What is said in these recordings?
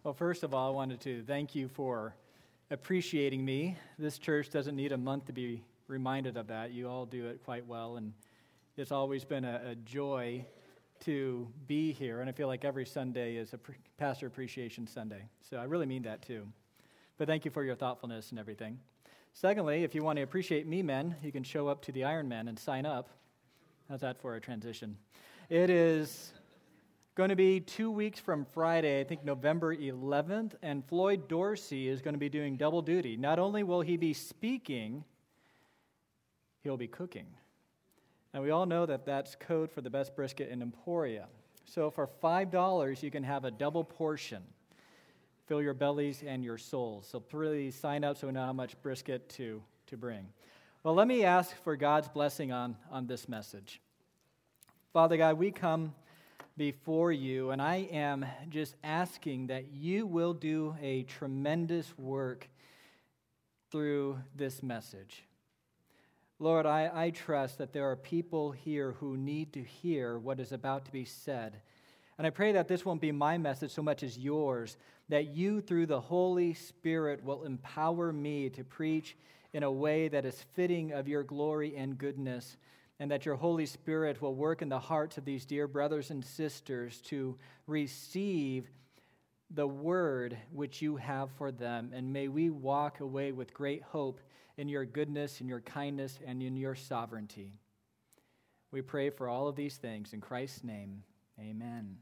Well, first of all, I wanted to thank you for appreciating me. This church doesn't need a month to be reminded of that. You all do it quite well, and it's always been a joy to be here, and I feel like every Sunday is a Pastor Appreciation Sunday, so I really mean that too. But thank you for your thoughtfulness and everything. Secondly, if you want to appreciate me, men, you can show up to the Ironman and sign up. How's that for a transition? It is going to be 2 weeks from Friday, I think November 11th, and Floyd Dorsey is going to be doing double duty. Not only will he be speaking, he'll be cooking. And we all know that that's code for the best brisket in Emporia. So for $5, you can have a double portion. Fill your bellies and your souls. So please sign up so we know how much brisket to bring. Well, let me ask for God's blessing on this message. Father God, we come before you, and I am just asking that you will do a tremendous work through this message. Lord, I trust that there are people here who need to hear what is about to be said. And I pray that this won't be my message so much as yours, that you, through the Holy Spirit, will empower me to preach in a way that is fitting of your glory and goodness, and that your Holy Spirit will work in the hearts of these dear brothers and sisters to receive the word which you have for them. And may we walk away with great hope in your goodness, in your kindness, and in your sovereignty. We pray for all of these things in Christ's name. Amen.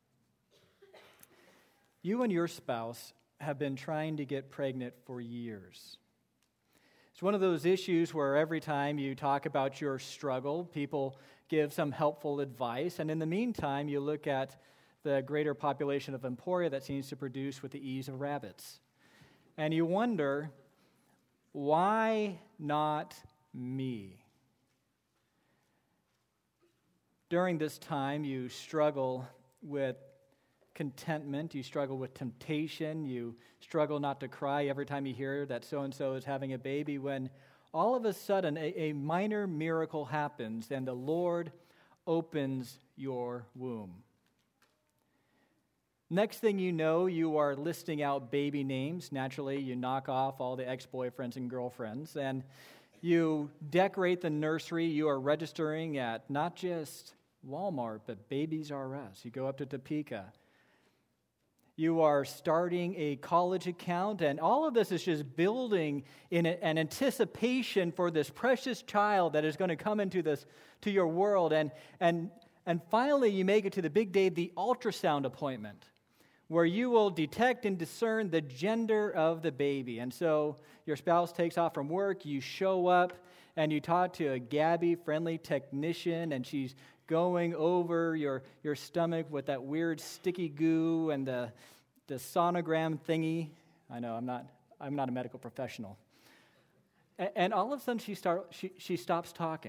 You and your spouse have been trying to get pregnant for years. It's one of those issues where every time you talk about your struggle, people give some helpful advice, and in the meantime, you look at the greater population of Emporia that seems to produce with the ease of rabbits. And you wonder, why not me? During this time, you struggle with contentment, you struggle with temptation, you struggle not to cry every time you hear that so-and-so is having a baby, when all of a sudden a minor miracle happens and the Lord opens your womb. Next thing you know, you are listing out baby names. Naturally, you knock off all the ex-boyfriends and girlfriends, and you decorate the nursery. You are registering at not just Walmart, but Babies R Us. You go up to Topeka. You are starting a college account, and all of this is just building in an anticipation for this precious child that is going to come into your world. And finally, you make it to the big day, the ultrasound appointment, where you will detect and discern the gender of the baby. And so your spouse takes off from work, you show up, and you talk to a Gabby, friendly technician, and she's going over your stomach with that weird sticky goo and the sonogram thingy. I know, I'm not a medical professional. And all of a sudden she stops talking.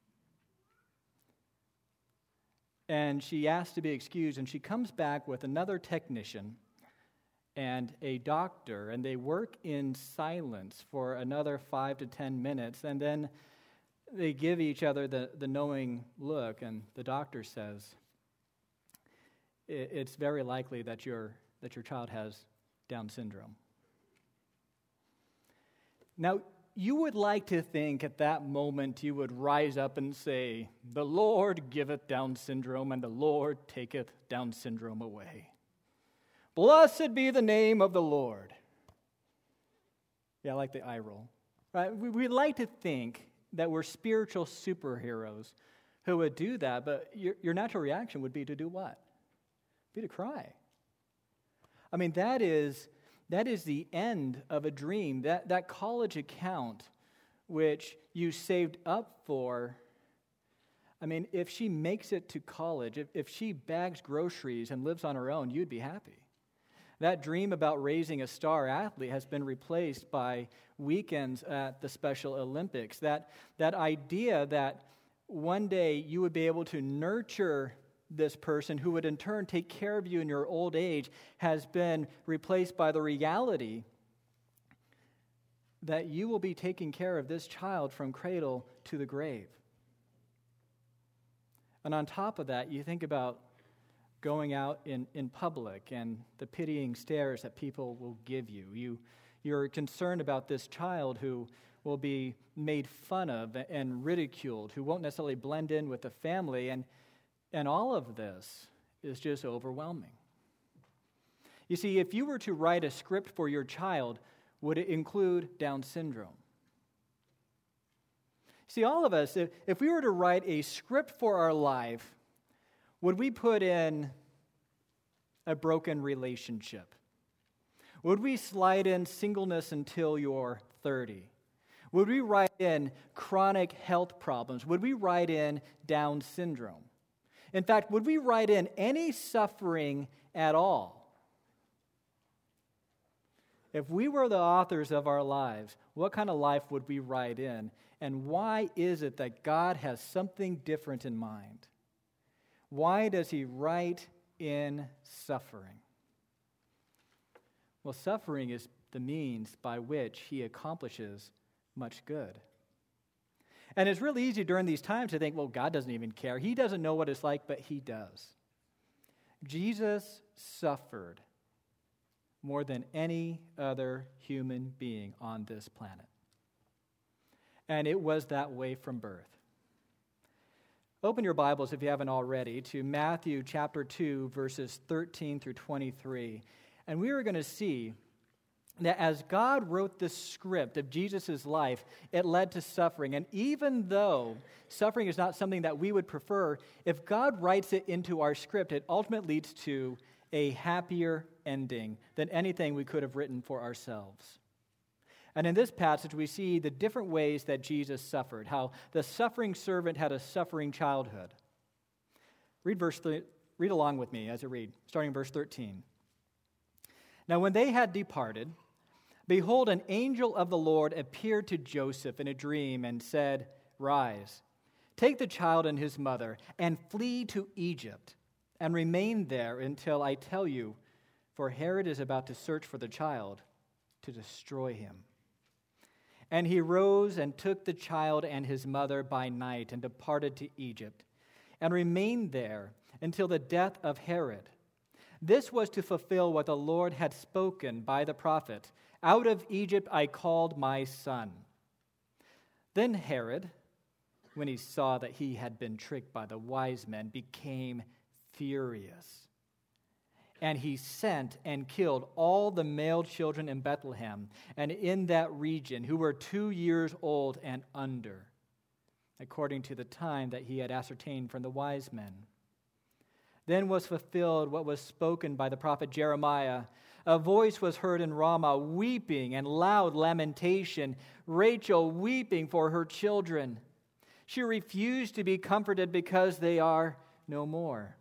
And she asks to be excused, and she comes back with another technician and a doctor, and they work in silence for another 5 to 10 minutes, and then they give each other the knowing look, and the doctor says, it's very likely that your child has Down syndrome. Now, you would like to think at that moment you would rise up and say, "The Lord giveth Down syndrome, and the Lord taketh Down syndrome away. Blessed be the name of the Lord." Yeah, I like the eye roll. Right? We like to think that we're spiritual superheroes who would do that, but your natural reaction would be to do what? Be to cry. I mean, that is the end of a dream. That college account which you saved up for, I mean, if she makes it to college, if she bags groceries and lives on her own, you'd be happy. That dream about raising a star athlete has been replaced by weekends at the Special Olympics. That idea that one day you would be able to nurture this person who would in turn take care of you in your old age has been replaced by the reality that you will be taking care of this child from cradle to the grave. And on top of that, you think about going out in public and the pitying stares that people will give you. You're concerned about this child who will be made fun of and ridiculed, who won't necessarily blend in with the family, and all of this is just overwhelming. You see, if you were to write a script for your child, would it include Down syndrome? See, all of us, if we were to write a script for our life, would we put in a broken relationship? Would we slide in singleness until you're 30? Would we write in chronic health problems? Would we write in Down syndrome? In fact, would we write in any suffering at all? If we were the authors of our lives, what kind of life would we write in? And why is it that God has something different in mind? Why does he write in suffering? Well, suffering is the means by which he accomplishes much good. And it's really easy during these times to think, well, God doesn't even care. He doesn't know what it's like, but he does. Jesus suffered more than any other human being on this planet. And it was that way from birth. Open your Bibles, if you haven't already, to Matthew chapter 2, verses 13 through 23. And we are going to see that as God wrote this script of Jesus' life, it led to suffering. And even though suffering is not something that we would prefer, if God writes it into our script, it ultimately leads to a happier ending than anything we could have written for ourselves. And in this passage, we see the different ways that Jesus suffered, how the suffering servant had a suffering childhood. Read along with me as I read, starting in verse 13. Now, when they had departed, behold, an angel of the Lord appeared to Joseph in a dream and said, "Rise, take the child and his mother, and flee to Egypt, and remain there until I tell you, for Herod is about to search for the child to destroy him." And he rose and took the child and his mother by night and departed to Egypt, and remained there until the death of Herod. This was to fulfill what the Lord had spoken by the prophet, "Out of Egypt I called my son." Then Herod, when he saw that he had been tricked by the wise men, became furious. And he sent and killed all the male children in Bethlehem and in that region who were 2 years old and under, according to the time that he had ascertained from the wise men. Then was fulfilled what was spoken by the prophet Jeremiah. A voice was heard in Ramah, weeping and loud lamentation, Rachel weeping for her children. She refused to be comforted because they are no more.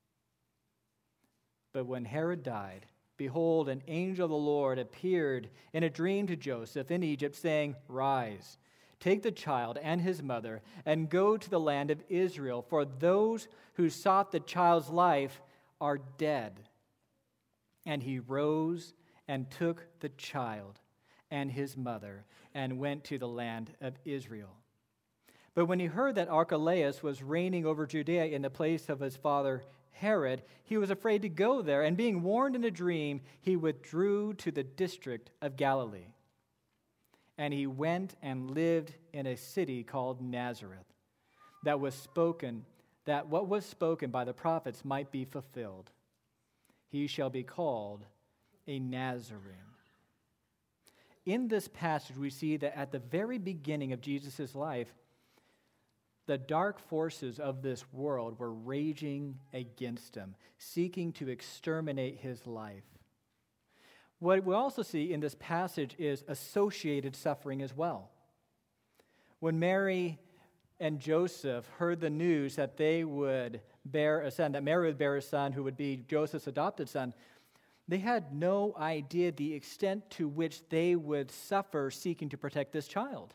But when Herod died, behold, an angel of the Lord appeared in a dream to Joseph in Egypt, saying, "Rise, take the child and his mother, and go to the land of Israel, for those who sought the child's life are dead." And he rose and took the child and his mother and went to the land of Israel. But when he heard that Archelaus was reigning over Judea in the place of his father Herod, he was afraid to go there, and being warned in a dream, he withdrew to the district of Galilee. And he went and lived in a city called Nazareth, that what was spoken by the prophets might be fulfilled. He shall be called a Nazarene. In this passage, we see that at the very beginning of Jesus' life, the dark forces of this world were raging against him, seeking to exterminate his life. What we also see in this passage is associated suffering as well. When Mary and Joseph heard the news that they would bear a son, that Mary would bear a son who would be Joseph's adopted son, they had no idea the extent to which they would suffer seeking to protect this child.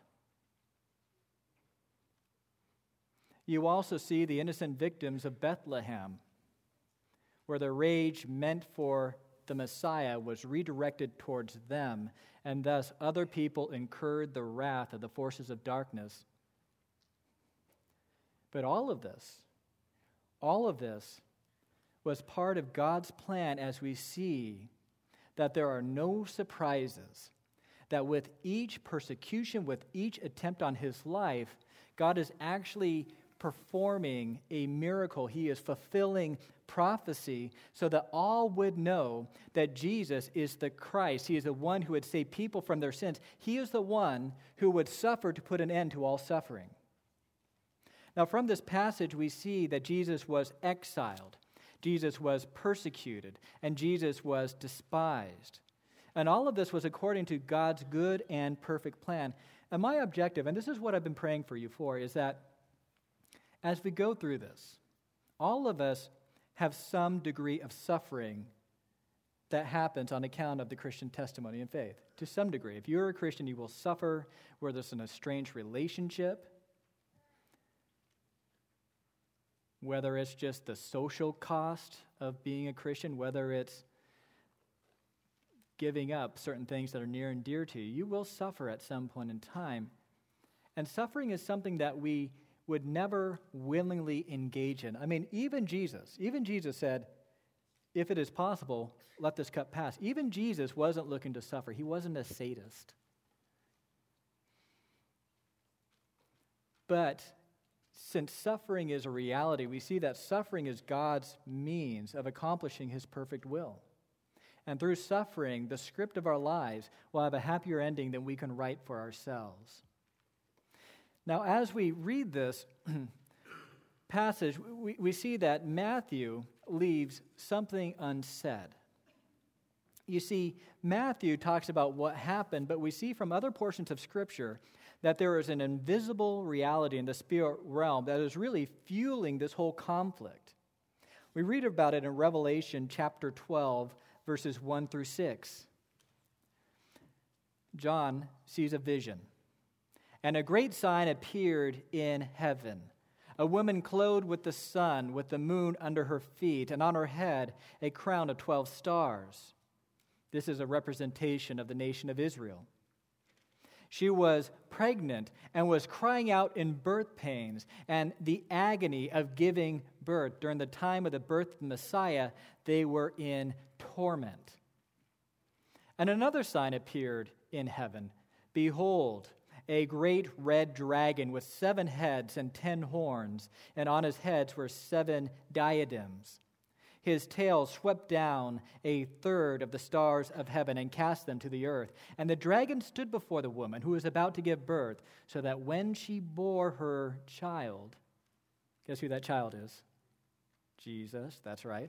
You also see the innocent victims of Bethlehem, where the rage meant for the Messiah was redirected towards them, and thus other people incurred the wrath of the forces of darkness. But all of this was part of God's plan as we see that there are no surprises, that with each persecution, with each attempt on his life, God is actually performing a miracle. He is fulfilling prophecy so that all would know that Jesus is the Christ. He is the one who would save people from their sins. He is the one who would suffer to put an end to all suffering. Now, from this passage, we see that Jesus was exiled, Jesus was persecuted, and Jesus was despised. And all of this was according to God's good and perfect plan. And my objective, and this is what I've been praying for you for, is that as we go through this, all of us have some degree of suffering that happens on account of the Christian testimony and faith, to some degree. If you're a Christian, you will suffer, whether it's an estranged relationship, whether it's just the social cost of being a Christian, whether it's giving up certain things that are near and dear to you. You will suffer at some point in time. And suffering is something that we would never willingly engage in. I mean, even Jesus said, if it is possible, let this cup pass. Even Jesus wasn't looking to suffer. He wasn't a sadist. But since suffering is a reality, we see that suffering is God's means of accomplishing his perfect will. And through suffering, the script of our lives will have a happier ending than we can write for ourselves. Now, as we read this passage, we see that Matthew leaves something unsaid. You see, Matthew talks about what happened, but we see from other portions of Scripture that there is an invisible reality in the spirit realm that is really fueling this whole conflict. We read about it in Revelation chapter 12, verses 1 through 6. John sees a vision. And a great sign appeared in heaven, a woman clothed with the sun, with the moon under her feet, and on her head a crown of 12 stars. This is a representation of the nation of Israel. She was pregnant and was crying out in birth pains and the agony of giving birth. During the time of the birth of the Messiah, they were in torment. And another sign appeared in heaven. Behold, a great red dragon with 7 heads and 10 horns, and on his heads were 7 diadems. His tail swept down a third of the stars of heaven and cast them to the earth. And the dragon stood before the woman who was about to give birth, so that when she bore her child, guess who that child is? Jesus, that's right.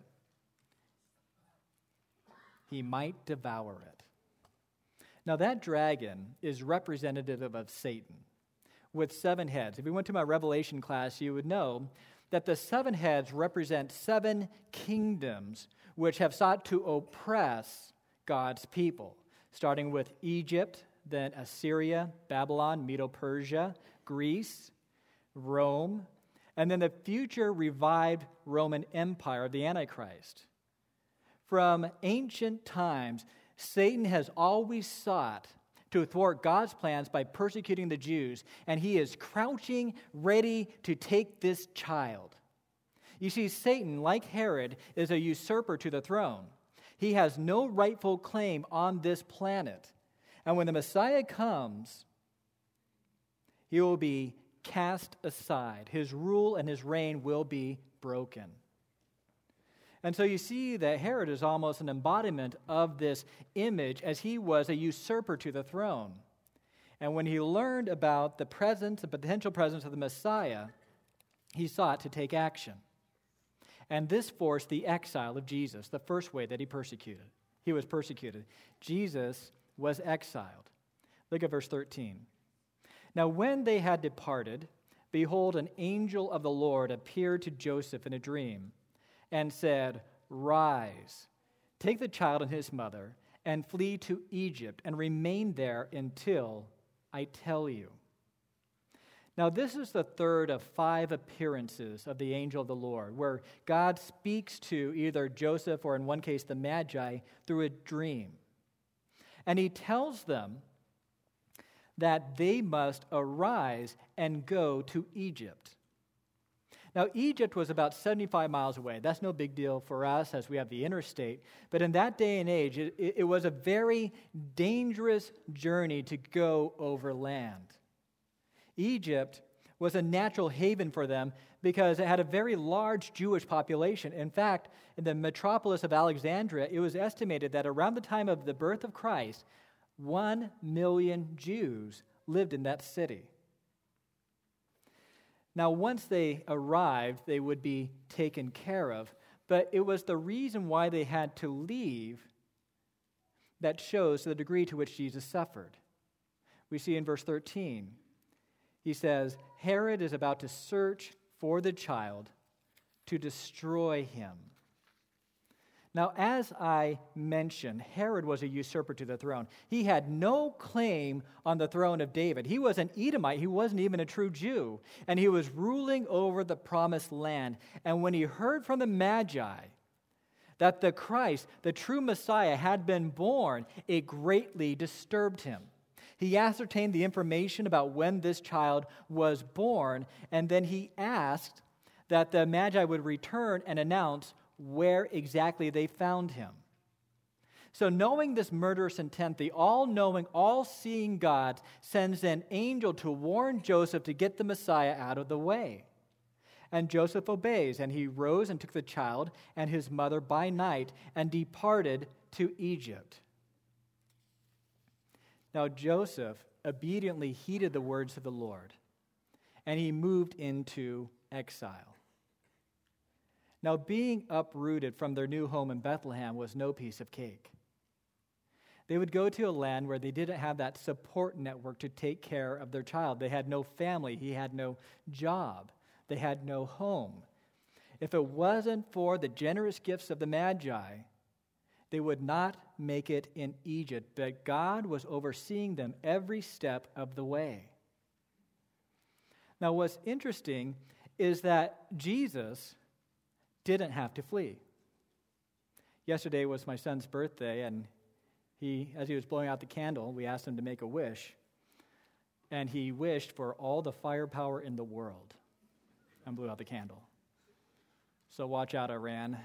He might devour it. Now that dragon is representative of Satan with 7 heads. If you went to my Revelation class, you would know that the 7 heads represent 7 kingdoms which have sought to oppress God's people, starting with Egypt, then Assyria, Babylon, Medo-Persia, Greece, Rome, and then the future revived Roman Empire of the Antichrist. From ancient times, Satan has always sought to thwart God's plans by persecuting the Jews, and he is crouching, ready to take this child. You see, Satan, like Herod, is a usurper to the throne. He has no rightful claim on this planet. And when the Messiah comes, he will be cast aside. His rule and his reign will be broken. And so you see that Herod is almost an embodiment of this image, as he was a usurper to the throne. And when he learned about the presence, the potential presence of the Messiah, he sought to take action. And this forced the exile of Jesus, the first way that he was persecuted. Jesus was exiled. Look at verse 13. Now when they had departed, behold, an angel of the Lord appeared to Joseph in a dream, and said, Rise, take the child and his mother, and flee to Egypt, and remain there until I tell you. Now this is the third of 5 appearances of the angel of the Lord, where God speaks to either Joseph or in one case the Magi through a dream. And he tells them that they must arise and go to Egypt. Now, Egypt was about 75 miles away. That's no big deal for us as we have the interstate. But in that day and age, it was a very dangerous journey to go over land. Egypt was a natural haven for them because it had a very large Jewish population. In fact, in the metropolis of Alexandria, it was estimated that around the time of the birth of Christ, 1 million Jews lived in that city. Now, once they arrived, they would be taken care of, but it was the reason why they had to leave that shows the degree to which Jesus suffered. We see in verse 13, he says, Herod is about to search for the child to destroy him. Now, as I mentioned, Herod was a usurper to the throne. He had no claim on the throne of David. He was an Edomite. He wasn't even a true Jew. And he was ruling over the promised land. And when he heard from the Magi that the Christ, the true Messiah, had been born, it greatly disturbed him. He ascertained the information about when this child was born, and then he asked that the Magi would return and announce where exactly they found him. So knowing this murderous intent, the all-knowing, all-seeing God sends an angel to warn Joseph to get the Messiah out of the way. And Joseph obeys, and he rose and took the child and his mother by night and departed to Egypt. Now Joseph obediently heeded the words of the Lord, and he moved into exile. Now, being uprooted from their new home in Bethlehem was no piece of cake. They would go to a land where they didn't have that support network to take care of their child. They had no family. He had no job. They had no home. If it wasn't for the generous gifts of the Magi, they would not make it in Egypt. But God was overseeing them every step of the way. Now, what's interesting is that Jesus didn't have to flee. Yesterday was my son's birthday, and as he was blowing out the candle, we asked him to make a wish, and he wished for all the firepower in the world and blew out the candle. So watch out, Iran.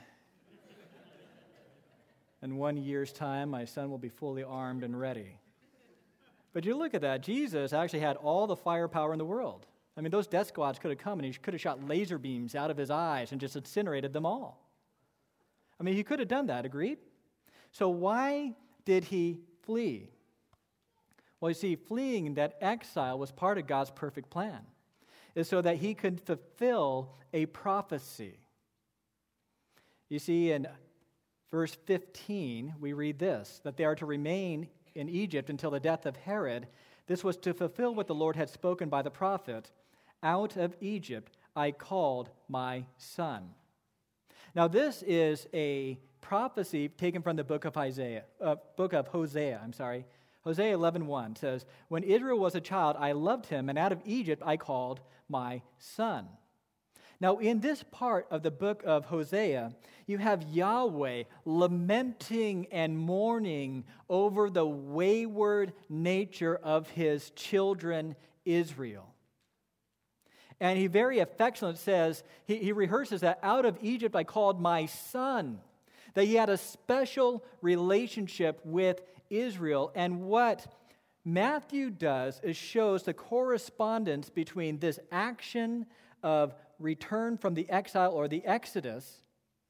In 1 year's time, my son will be fully armed and ready. But you look at that, Jesus actually had all the firepower in the world. I mean, those death squads could have come and he could have shot laser beams out of his eyes and just incinerated them all. I mean, he could have done that, agreed? So why did he flee? Well, you see, fleeing in that exile was part of God's perfect plan. It's so that he could fulfill a prophecy. You see, in verse 15, we read this, that they are to remain in Egypt until the death of Herod. This was to fulfill what the Lord had spoken by the prophet, out of Egypt I called my son. Now this is a prophecy taken from the book of Hosea. Hosea 11:1 says, when Israel was a child, I loved him, and out of Egypt I called my son. Now in this part of the book of Hosea, you have Yahweh lamenting and mourning over the wayward nature of his children Israel. And he very affectionately says, he rehearses that out of Egypt I called my son, that he had a special relationship with Israel. And what Matthew does is shows the correspondence between this action of return from the exile or the Exodus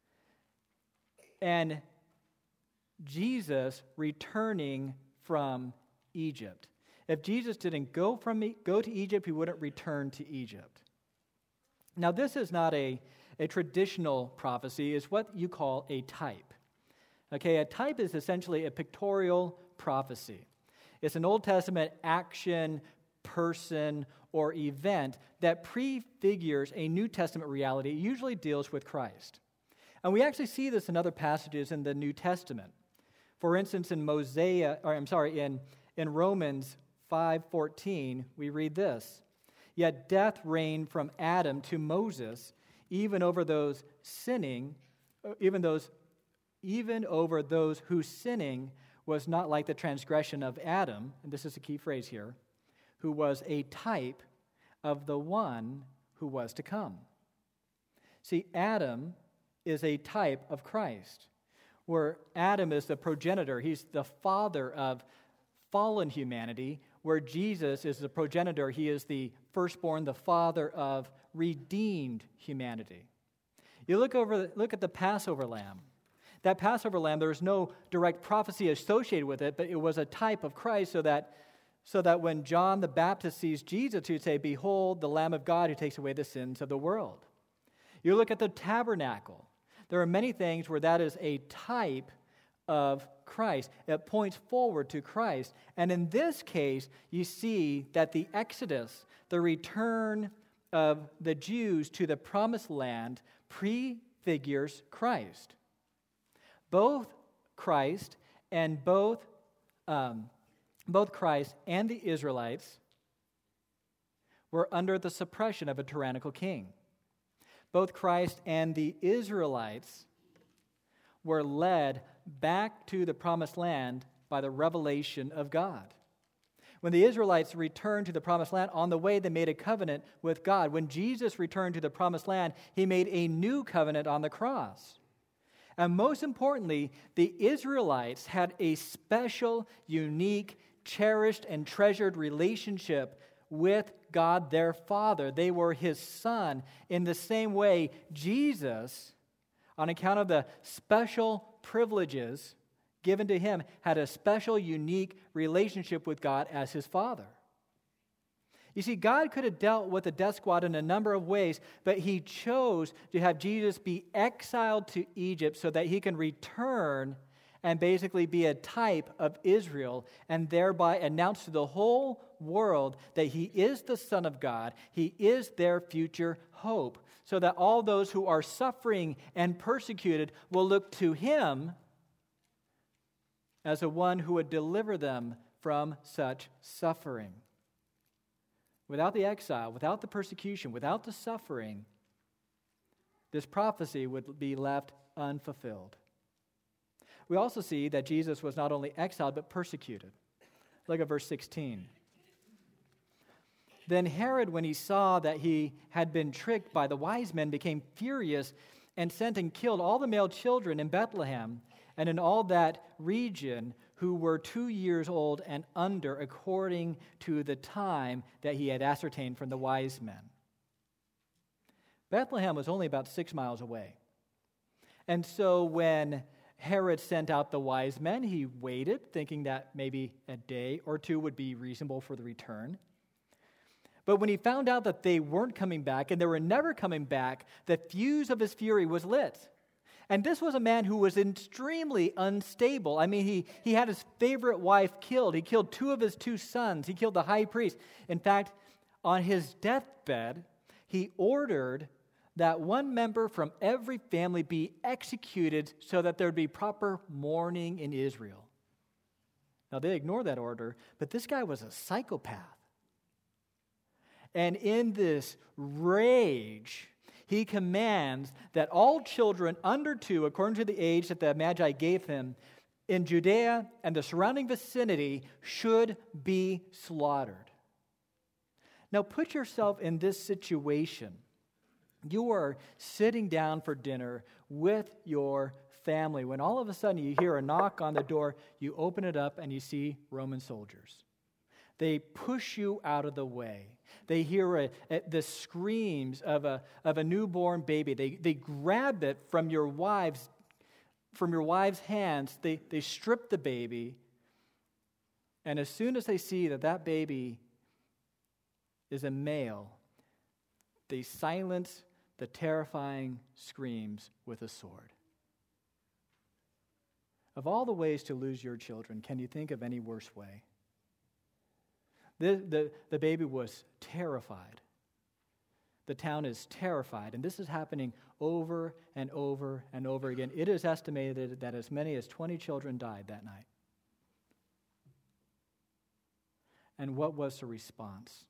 and Jesus returning from Egypt. If Jesus didn't go to Egypt, he wouldn't return to Egypt. Now, this is not a traditional prophecy. It's what you call a type. Okay, a type is essentially a pictorial prophecy. It's an Old Testament action, person, or event that prefigures a New Testament reality. It usually deals with Christ. And we actually see this in other passages in the New Testament. For instance, in Romans 5:14, we read this, yet death reigned from Adam to Moses, even over those whose sinning was not like the transgression of Adam, and this is a key phrase here, who was a type of the one who was to come. See, Adam is a type of Christ, where Adam is the progenitor. He's the father of fallen humanity, where Jesus is the progenitor. He is the firstborn, the father of redeemed humanity. You look at the Passover lamb. That Passover lamb, there is no direct prophecy associated with it, but it was a type of Christ so that when John the Baptist sees Jesus, he would say, "Behold, the Lamb of God who takes away the sins of the world." You look at the tabernacle. There are many things where that is a type of Christ. It points forward to Christ. And in this case, you see that the Exodus, the return of the Jews to the promised land, prefigures Christ. Both Christ and Christ and the Israelites were under the suppression of a tyrannical king. Both Christ and the Israelites were led back to the promised land by the revelation of God. When the Israelites returned to the promised land, on the way they made a covenant with God. When Jesus returned to the promised land, he made a new covenant on the cross. And most importantly, the Israelites had a special, unique, cherished, and treasured relationship with God their Father. They were his son. In the same way, Jesus, on account of the special privileges given to him, had a special, unique relationship with God as his Father. You see, God could have dealt with the death squad in a number of ways, but he chose to have Jesus be exiled to Egypt so that he can return and basically be a type of Israel and thereby announce to the whole world that he is the Son of God, he is their future hope, so that all those who are suffering and persecuted will look to him as the one who would deliver them from such suffering. Without the exile, without the persecution, without the suffering, this prophecy would be left unfulfilled. We also see that Jesus was not only exiled, but persecuted. Look at verse 16. Then Herod, when he saw that he had been tricked by the wise men, became furious and sent and killed all the male children in Bethlehem and in all that region who were 2 years old and under, according to the time that he had ascertained from the wise men. Bethlehem was only about 6 miles away. And so when Herod sent out the wise men, he waited, thinking that maybe a day or two would be reasonable for the return. But when he found out that they weren't coming back, and they were never coming back, the fuse of his fury was lit. And this was a man who was extremely unstable. I mean, he had his favorite wife killed. He killed 2 of his 2 sons. He killed the high priest. In fact, on his deathbed, he ordered that one member from every family be executed so that there would be proper mourning in Israel. Now, they ignored that order, but this guy was a psychopath. And in this rage, he commands that all children under 2, according to the age that the Magi gave him, in Judea and the surrounding vicinity should be slaughtered. Now, put yourself in this situation. You are sitting down for dinner with your family when all of a sudden you hear a knock on the door, you open it up, and you see Roman soldiers. They push you out of the way. They hear the screams of a newborn baby. They grab it from your wife's hands. They strip the baby, and as soon as they see that baby is a male, they silence the terrifying screams with a sword. Of all the ways to lose your children, can you think of any worse way? The baby was terrified. The town is terrified, and this is happening over and over and over again. It is estimated that as many as 20 children died that night. And what was the response?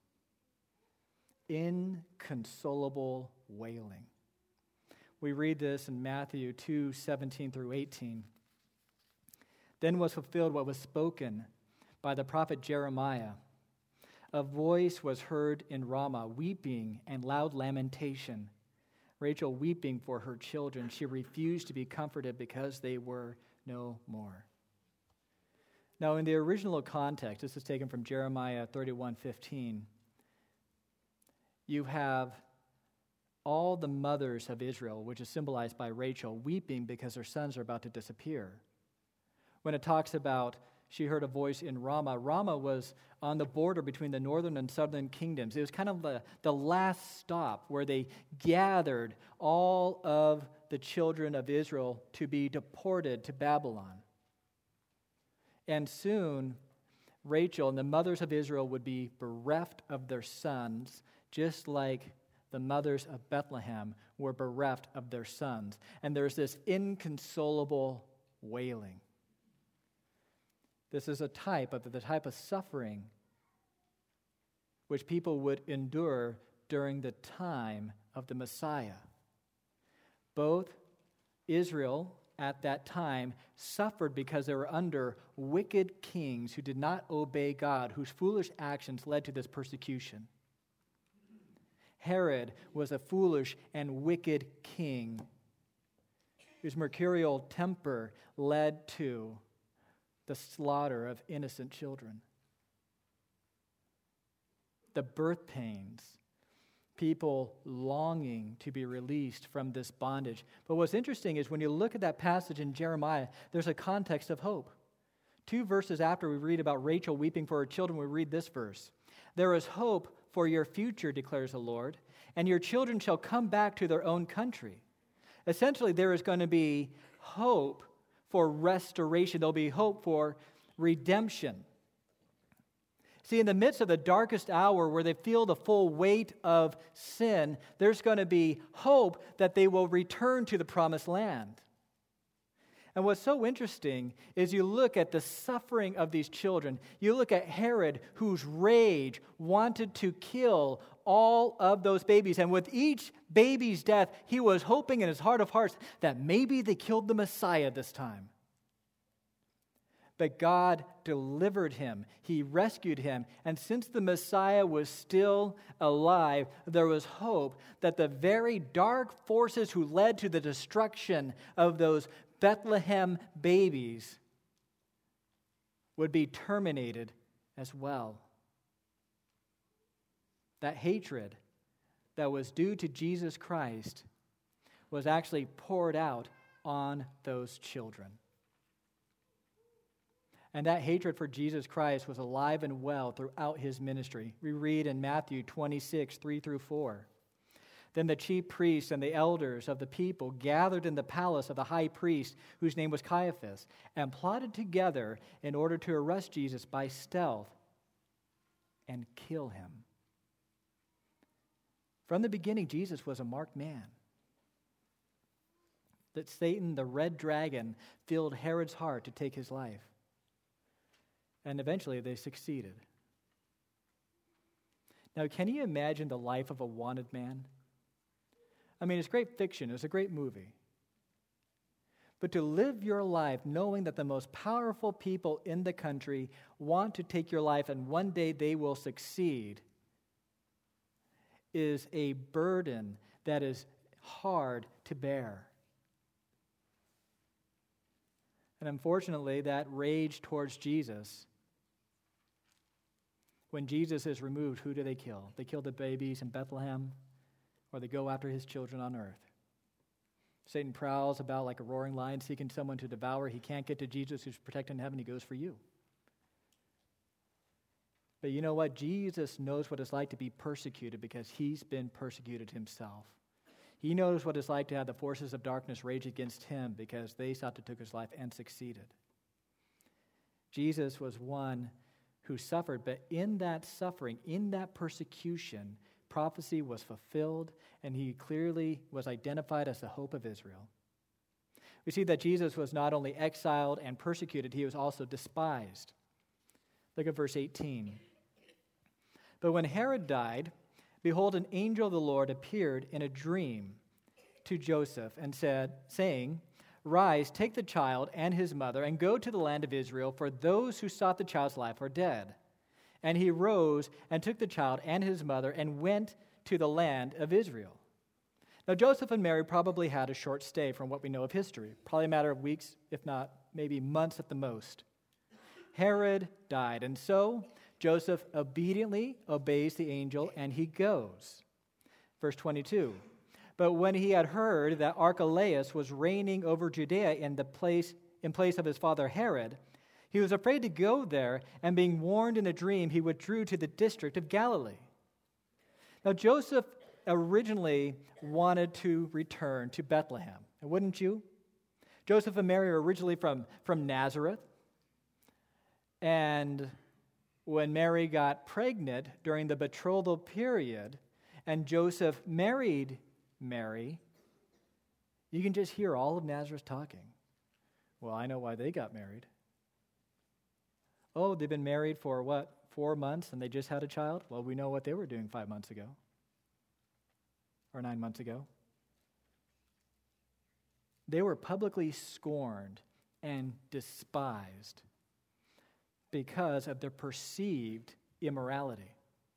Inconsolable wailing. We read this in Matthew 2:17 through 18. Then was fulfilled what was spoken by the prophet Jeremiah. A voice was heard in Ramah, weeping and loud lamentation, Rachel weeping for her children. She refused to be comforted because they were no more. Now, in the original context, this is taken from Jeremiah 31:15, you have all the mothers of Israel, which is symbolized by Rachel, weeping because their sons are about to disappear. When it talks about she heard a voice in Ramah, Ramah was on the border between the northern and southern kingdoms. It was kind of the last stop where they gathered all of the children of Israel to be deported to Babylon. And soon, Rachel and the mothers of Israel would be bereft of their sons, just like the mothers of Bethlehem were bereft of their sons. And there's this inconsolable wailing. This is a type of the type of suffering which people would endure during the time of the Messiah. Both Israel at that time suffered because they were under wicked kings who did not obey God, whose foolish actions led to this persecution. Herod was a foolish and wicked king whose mercurial temper led to the slaughter of innocent children. The birth pains, people longing to be released from this bondage. But what's interesting is when you look at that passage in Jeremiah, there's a context of hope. 2 verses after we read about Rachel weeping for her children, we read this verse. There is hope for your future, declares the Lord, and your children shall come back to their own country. Essentially, there is going to be hope for restoration. There'll be hope for redemption. See, in the midst of the darkest hour where they feel the full weight of sin, there's going to be hope that they will return to the promised land. And what's so interesting is you look at the suffering of these children. You look at Herod, whose rage wanted to kill all of those babies. And with each baby's death, he was hoping in his heart of hearts that maybe they killed the Messiah this time. But God delivered him. He rescued him. And since the Messiah was still alive, there was hope that the very dark forces who led to the destruction of those Bethlehem babies would be terminated as well. That hatred that was due to Jesus Christ was actually poured out on those children. And that hatred for Jesus Christ was alive and well throughout his ministry. We read in Matthew 26, 3-4. Then the chief priests and the elders of the people gathered in the palace of the high priest, whose name was Caiaphas, and plotted together in order to arrest Jesus by stealth and kill him. From the beginning, Jesus was a marked man. That Satan, the red dragon, filled Herod's heart to take his life. And eventually they succeeded. Now, can you imagine the life of a wanted man? I mean, it's great fiction. It's a great movie. But to live your life knowing that the most powerful people in the country want to take your life and one day they will succeed is a burden that is hard to bear. And unfortunately, that rage towards Jesus, when Jesus is removed, who do they kill? They kill the babies in Bethlehem, or they go after his children on earth. Satan prowls about like a roaring lion seeking someone to devour. He can't get to Jesus who's protected in heaven. He goes for you. But you know what? Jesus knows what it's like to be persecuted because he's been persecuted himself. He knows what it's like to have the forces of darkness rage against him because they sought to take his life and succeeded. Jesus was one who suffered, but in that suffering, in that persecution, prophecy was fulfilled, and he clearly was identified as the hope of Israel. We see that Jesus was not only exiled and persecuted, he was also despised. Look at verse 18. But when Herod died, behold, an angel of the Lord appeared in a dream to Joseph and said, saying, Rise, take the child and his mother, and go to the land of Israel, for those who sought the child's life are dead. And he rose and took the child and his mother and went to the land of Israel. Now, Joseph and Mary probably had a short stay from what we know of history, probably a matter of weeks, if not maybe months at the most. Herod died, and so Joseph obediently obeys the angel, and he goes. Verse 22, but when he had heard that Archelaus was reigning over Judea in place of his father Herod, he was afraid to go there, and being warned in a dream, he withdrew to the district of Galilee. Now, Joseph originally wanted to return to Bethlehem, wouldn't you? Joseph and Mary are originally from Nazareth, and when Mary got pregnant during the betrothal period, and Joseph married Mary, you can just hear all of Nazareth talking. Well, I know why they got married. Oh, they've been married for what, 4 months, and they just had a child? Well, we know what they were doing 5 months ago, or 9 months ago. They were publicly scorned and despised because of their perceived immorality.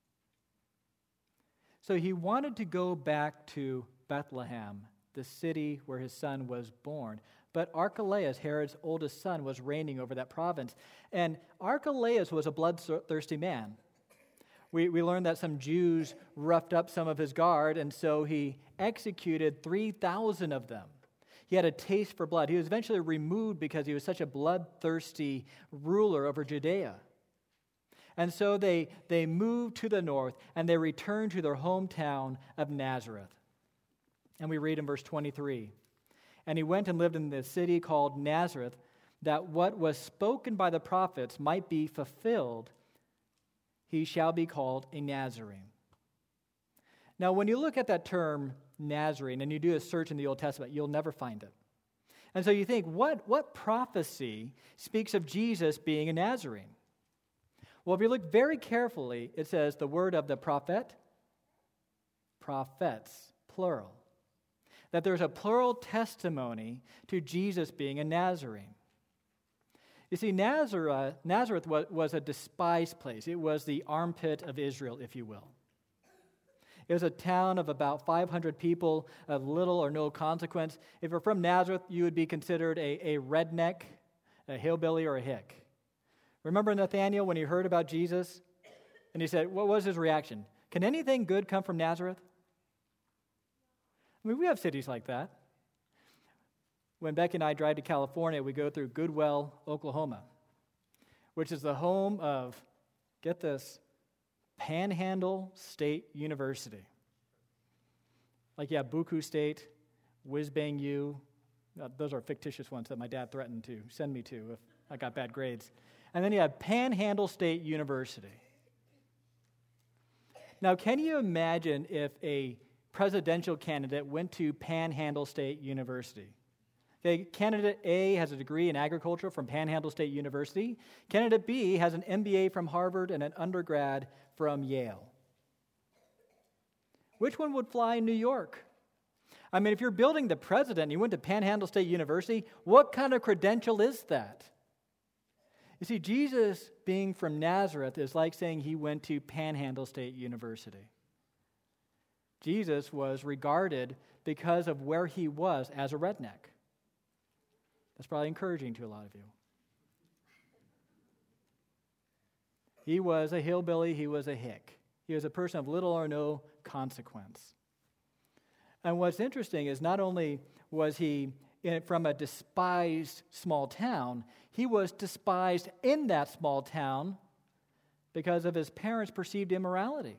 So he wanted to go back to Bethlehem, the city where his son was born. But Archelaus, Herod's oldest son, was reigning over that province. And Archelaus was a bloodthirsty man. We learned that some Jews roughed up some of his guard, and so he executed 3,000 of them. He had a taste for blood. He was eventually removed because he was such a bloodthirsty ruler over Judea. And so they moved to the north, and they returned to their hometown of Nazareth. And we read in verse 23, and he went and lived in the city called Nazareth, that what was spoken by the prophets might be fulfilled. He shall be called a Nazarene. Now, when you look at that term Nazarene and you do a search in the Old Testament, you'll never find it. And so you think, what prophecy speaks of Jesus being a Nazarene? Well, if you look very carefully, it says the word of the prophet, prophets, plural. That there's a plural testimony to Jesus being a Nazarene. You see, Nazareth was a despised place. It was the armpit of Israel, if you will. It was a town of about 500 people of little or no consequence. If you're from Nazareth, you would be considered a redneck, a hillbilly, or a hick. Remember Nathanael when he heard about Jesus? And he said, what was his reaction? Can anything good come from Nazareth? I mean, we have cities like that. When Becky and I drive to California, we go through Goodwell, Oklahoma, which is the home of, get this, Panhandle State University. Like, yeah, Buku State, Whiz Bang U. Those are fictitious ones that my dad threatened to send me to if I got bad grades. And then you have Panhandle State University. Now, can you imagine if a presidential candidate went to Panhandle State University? Okay, candidate A has a degree in agriculture from Panhandle State University. Candidate B has an MBA from Harvard and an undergrad from Yale. Which one would fly in New York? I mean, if you're building the president and you went to Panhandle State University, what kind of credential is that? You see, Jesus being from Nazareth is like saying he went to Panhandle State University. Jesus was regarded because of where he was as a redneck. That's probably encouraging to a lot of you. He was a hillbilly, he was a hick. He was a person of little or no consequence. And what's interesting is not only was he from a despised small town, he was despised in that small town because of his parents' perceived immorality.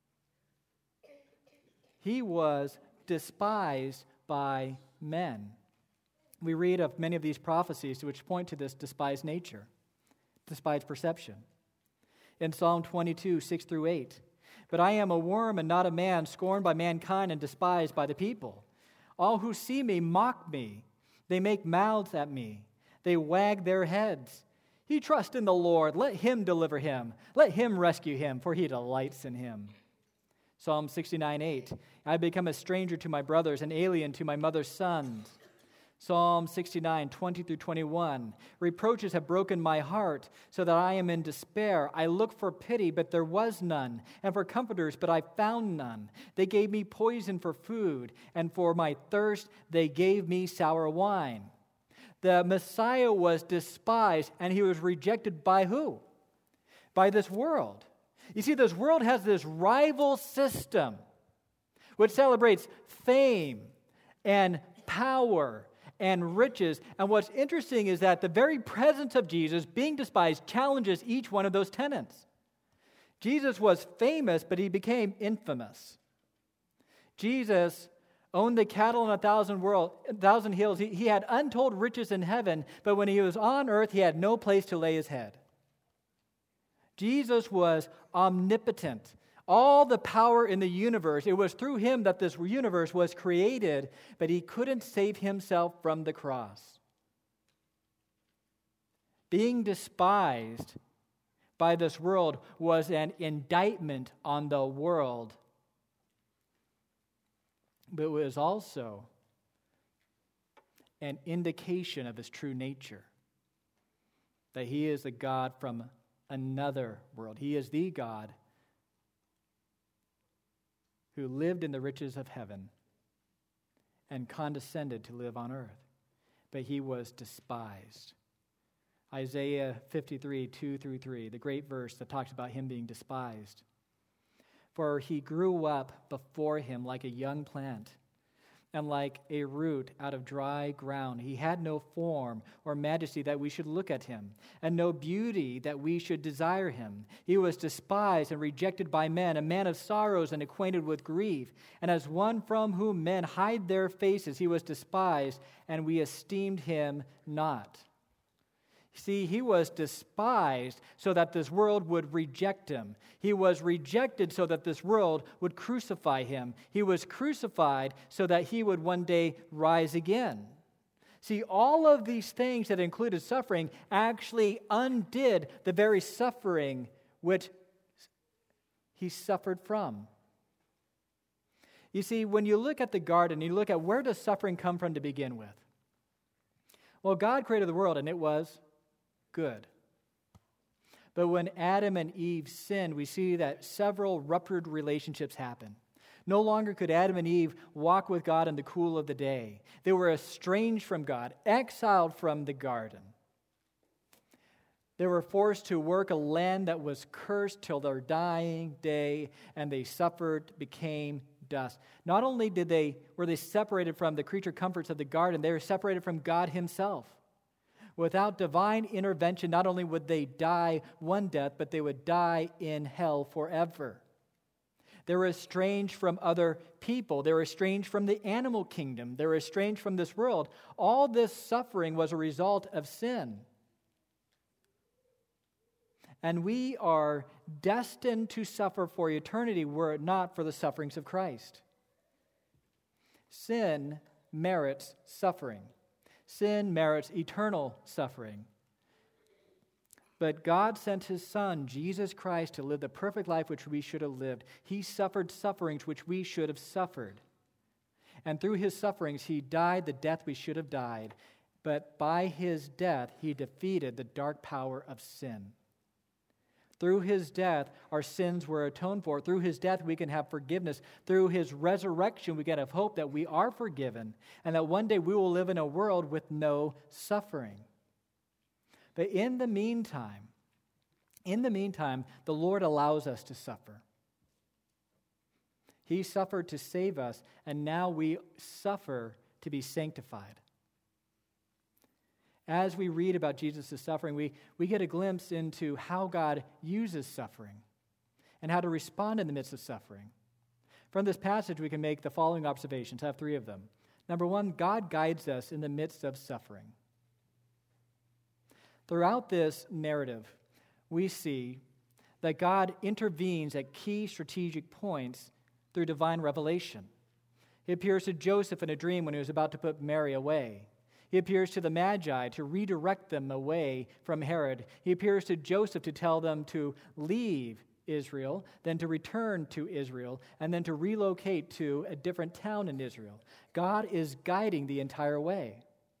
He was despised by men. We read of many of these prophecies which point to this despised nature, despised perception. In Psalm 22, 6 through 8, but I am a worm and not a man, scorned by mankind and despised by the people. All who see me mock me. They make mouths at me. They wag their heads. He trusts in the Lord. Let him deliver him. Let him rescue him, for he delights in him. Psalm 69, 8, I become a stranger to my brothers, an alien to my mother's sons. Psalm 69, 20 through 21. Reproaches have broken my heart so that I am in despair. I looked for pity, but there was none, and for comforters, but I found none. They gave me poison for food, and for my thirst they gave me sour wine. The Messiah was despised, and he was rejected by who? By this world. You see, this world has this rival system which celebrates fame and power and riches. And what's interesting is that the very presence of Jesus being despised challenges each one of those tenets. Jesus was famous, but he became infamous. Jesus owned the cattle on 1,000 hills. He had untold riches in heaven, but when he was on earth, he had no place to lay his head. Jesus was omnipotent. All the power in the universe, it was through him that this universe was created, but he couldn't save himself from the cross. Being despised by this world was an indictment on the world, but it was also an indication of his true nature, that he is a God from another world. He is the God who lived in the riches of heaven and condescended to live on earth, but he was despised. Isaiah 53, 2 through 3, the great verse that talks about him being despised. For he grew up before him like a young plant, and like a root out of dry ground. He had no form or majesty that we should look at him, and no beauty that we should desire him. He was despised and rejected by men, a man of sorrows and acquainted with grief. And as one from whom men hide their faces, he was despised, and we esteemed him not. See, he was despised so that this world would reject him. He was rejected so that this world would crucify him. He was crucified so that he would one day rise again. See, all of these things that included suffering actually undid the very suffering which he suffered from. You see, when you look at the garden, you look at where does suffering come from to begin with? Well, God created the world and it was good. But when Adam and Eve sinned, we see that several ruptured relationships happen. No longer could Adam and Eve walk with God in the cool of the day. They were estranged from God, exiled from the garden. They were forced to work a land that was cursed till their dying day, and they suffered, became dust. Not only were they separated from the creature comforts of the garden, they were separated from God himself. Without divine intervention, not only would they die one death, but they would die in hell forever. They were estranged from other people. They were estranged from the animal kingdom. They were estranged from this world. All this suffering was a result of sin. And we are destined to suffer for eternity were it not for the sufferings of Christ. Sin merits suffering. Sin merits eternal suffering. But God sent his Son, Jesus Christ, to live the perfect life which we should have lived. He suffered sufferings which we should have suffered. And through his sufferings, he died the death we should have died. But by his death, he defeated the dark power of sin. Through his death, our sins were atoned for. Through his death, we can have forgiveness. Through his resurrection, we can have hope that we are forgiven and that one day we will live in a world with no suffering. But in the meantime, the Lord allows us to suffer. He suffered to save us, and now we suffer to be sanctified. As we read about Jesus' suffering, we get a glimpse into how God uses suffering and how to respond in the midst of suffering. From this passage, we can make the following observations. I have three of them. Number one, God guides us in the midst of suffering. Throughout this narrative, we see that God intervenes at key strategic points through divine revelation. He appears to Joseph in a dream when he was about to put Mary away. He appears to the Magi to redirect them away from Herod. He appears to Joseph to tell them to leave Israel, then to return to Israel, and then to relocate to a different town in Israel. God is guiding the entire way.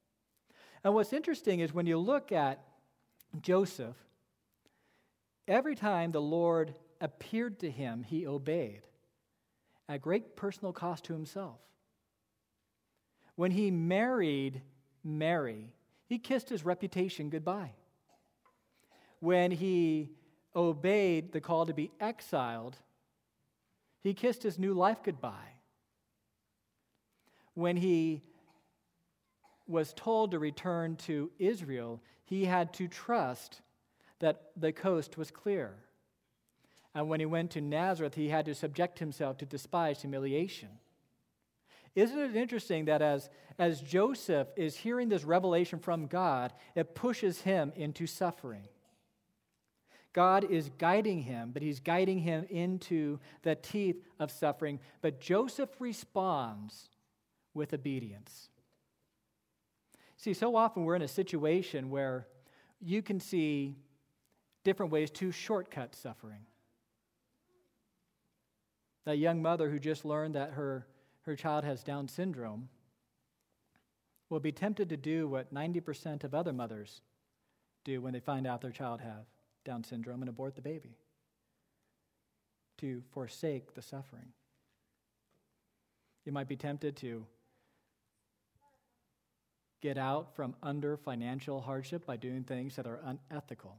And what's interesting is when you look at Joseph, every time the Lord appeared to him, he obeyed at great personal cost to himself. When he married Mary, he kissed his reputation goodbye. When he obeyed the call to be exiled, he kissed his new life goodbye. When he was told to return to Israel, he had to trust that the coast was clear. And when he went to Nazareth, he had to subject himself to despised humiliation. Isn't it interesting that as Joseph is hearing this revelation from God, it pushes him into suffering? God is guiding him, but he's guiding him into the teeth of suffering. But Joseph responds with obedience. See, so often we're in a situation where you can see different ways to shortcut suffering. That young mother who just learned that her child has Down syndrome will be tempted to do what 90% of other mothers do when they find out their child has Down syndrome and abort the baby, to forsake the suffering. You might be tempted to get out from under financial hardship by doing things that are unethical.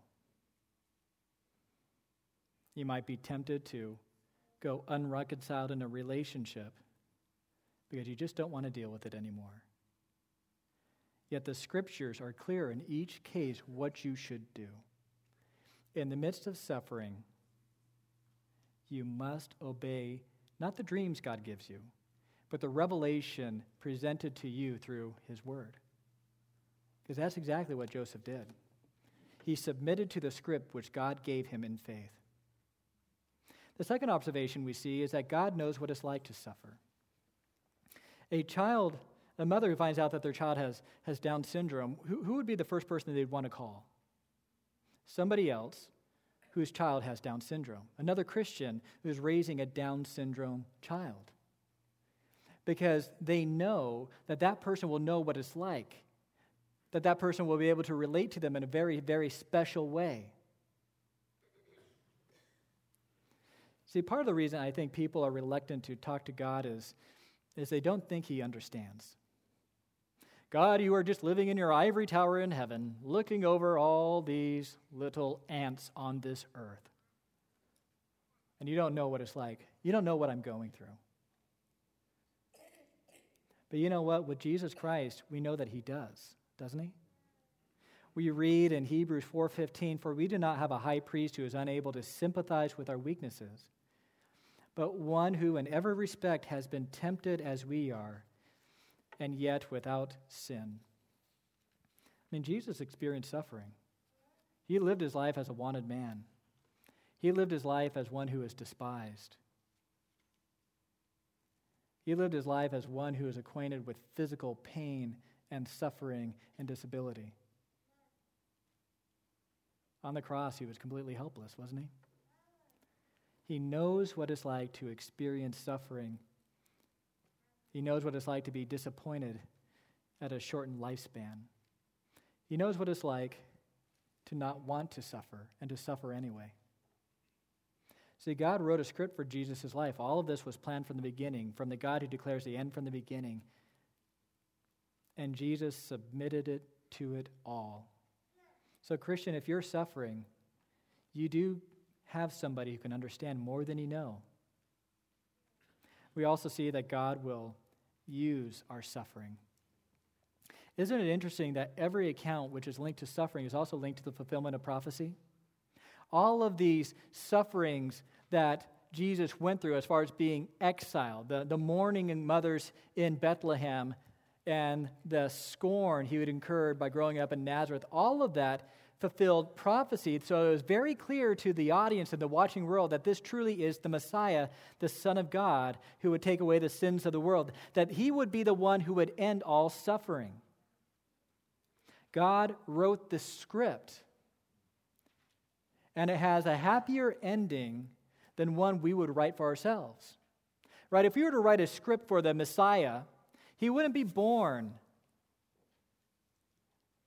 You might be tempted to go unreconciled in a relationship because you just don't want to deal with it anymore. Yet the scriptures are clear in each case what you should do. In the midst of suffering, you must obey not the dreams God gives you, but the revelation presented to you through his word. Because that's exactly what Joseph did. He submitted to the script which God gave him in faith. The second observation we see is that God knows what it's like to suffer. A mother who finds out that their child has Down syndrome, who would be the first person they'd want to call? Somebody else whose child has Down syndrome. Another Christian who's raising a Down syndrome child. Because they know that person will know what it's like. That person will be able to relate to them in a very, very special way. See, part of the reason I think people are reluctant to talk to God is they don't think he understands. God, you are just living in your ivory tower in heaven, looking over all these little ants on this earth. And you don't know what it's like. You don't know what I'm going through. But you know what? With Jesus Christ, we know that he does, doesn't he? We read in Hebrews 4:15, "For we do not have a high priest who is unable to sympathize with our weaknesses, but one who in every respect has been tempted as we are, and yet without sin." I mean, Jesus experienced suffering. He lived his life as a wanted man. He lived his life as one who is despised. He lived his life as one who is acquainted with physical pain and suffering and disability. On the cross, he was completely helpless, wasn't he? He knows what it's like to experience suffering. He knows what it's like to be disappointed at a shortened lifespan. He knows what it's like to not want to suffer and to suffer anyway. See, God wrote a script for Jesus' life. All of this was planned from the beginning, from the God who declares the end from the beginning. And Jesus submitted it to it all. So, Christian, if you're suffering, you do have somebody who can understand more than you know. We also see that God will use our suffering. Isn't it interesting that every account which is linked to suffering is also linked to the fulfillment of prophecy? All of these sufferings that Jesus went through as far as being exiled, the mourning and mothers in Bethlehem, and the scorn he would incur by growing up in Nazareth, all of that fulfilled prophecy. So it was very clear to the audience and the watching world that this truly is the Messiah, the Son of God, who would take away the sins of the world, that he would be the one who would end all suffering. God wrote the script, and it has a happier ending than one we would write for ourselves. Right? If we were to write a script for the Messiah, he wouldn't be born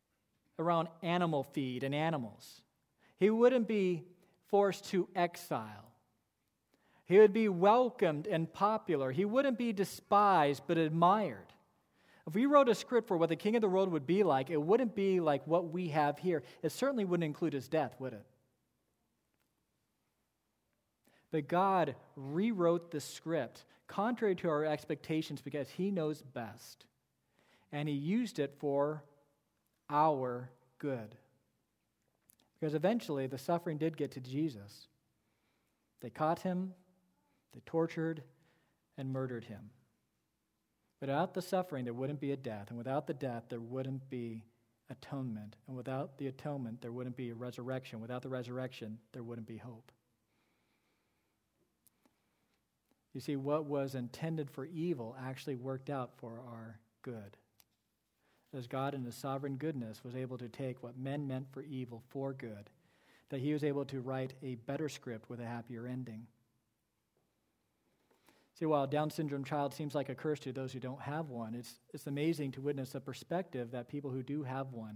around animal feed and animals. He wouldn't be forced to exile. He would be welcomed and popular. He wouldn't be despised but admired. If we wrote a script for what the king of the world would be like, it wouldn't be like what we have here. It certainly wouldn't include his death, would it? But God rewrote the script contrary to our expectations because he knows best. And he used it for our good. Because eventually the suffering did get to Jesus. They caught him, they tortured and murdered him. Without the suffering, there wouldn't be a death. And without the death, there wouldn't be atonement. And without the atonement, there wouldn't be a resurrection. Without the resurrection, there wouldn't be hope. You see, what was intended for evil actually worked out for our good. As God in his sovereign goodness was able to take what men meant for evil for good, that he was able to write a better script with a happier ending. See, while a Down syndrome child seems like a curse to those who don't have one, it's amazing to witness the perspective that people who do have one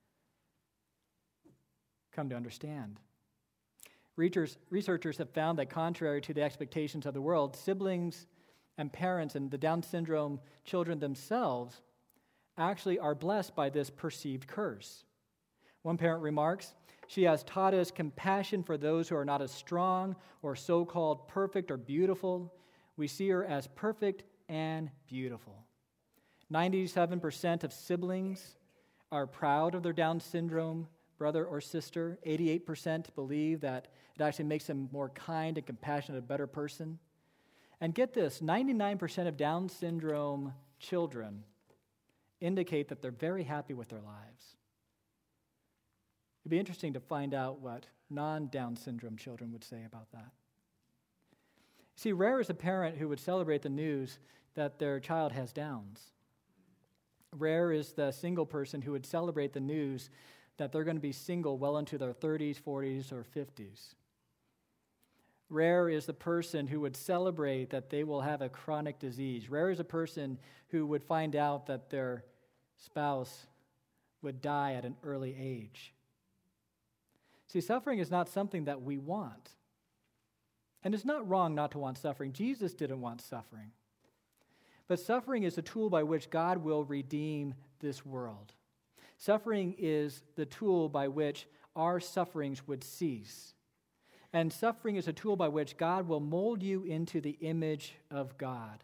come to understand. Researchers have found that contrary to the expectations of the world, siblings and parents and the Down syndrome children themselves actually are blessed by this perceived curse. One parent remarks, "She has taught us compassion for those who are not as strong or so-called perfect or beautiful. We see her as perfect and beautiful." 97% of siblings are proud of their Down syndrome brother or sister. 88% believe that it actually makes them more kind and compassionate, a better person. And get this, 99% of Down syndrome children indicate that they're very happy with their lives. It'd be interesting to find out what non-Down syndrome children would say about that. See, rare is a parent who would celebrate the news that their child has Downs. Rare is the single person who would celebrate the news that they're going to be single well into their 30s, 40s, or 50s. Rare is the person who would celebrate that they will have a chronic disease. Rare is a person who would find out that their spouse would die at an early age. See, suffering is not something that we want. And it's not wrong not to want suffering. Jesus didn't want suffering. But suffering is a tool by which God will redeem this world. Suffering is the tool by which our sufferings would cease. And suffering is a tool by which God will mold you into the image of God.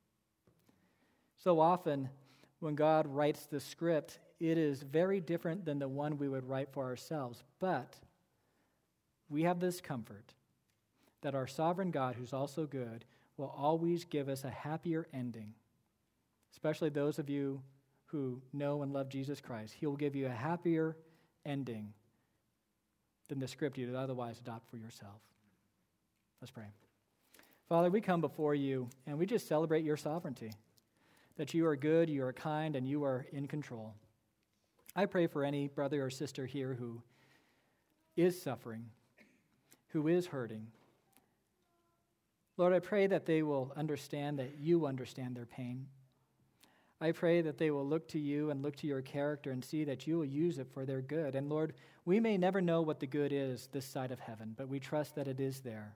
So often, when God writes the script, it is very different than the one we would write for ourselves. But we have this comfort that our sovereign God, who's also good, will always give us a happier ending. Especially those of you who know and love Jesus Christ. He will give you a happier ending than the script you'd otherwise adopt for yourself. Let's pray. Father, we come before you and we just celebrate your sovereignty, that you are good, you are kind, and you are in control. I pray for any brother or sister here who is suffering, who is hurting. Lord, I pray that they will understand that you understand their pain. I pray that they will look to you and look to your character and see that you will use it for their good. And Lord, we may never know what the good is this side of heaven, but we trust that it is there.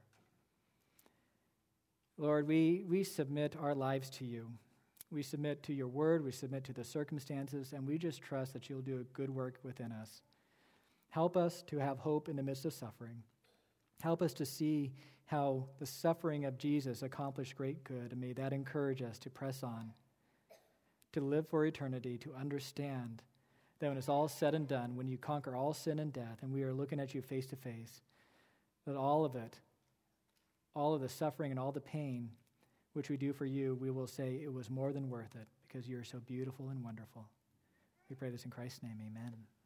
Lord, we submit our lives to you. We submit to your word, we submit to the circumstances, and we just trust that you'll do a good work within us. Help us to have hope in the midst of suffering. Help us to see how the suffering of Jesus accomplished great good, and may that encourage us to press on, to live for eternity, to understand that when it's all said and done, when you conquer all sin and death, and we are looking at you face to face, that all of it, all of the suffering and all the pain which we do for you, we will say it was more than worth it because you are so beautiful and wonderful. We pray this in Christ's name, amen.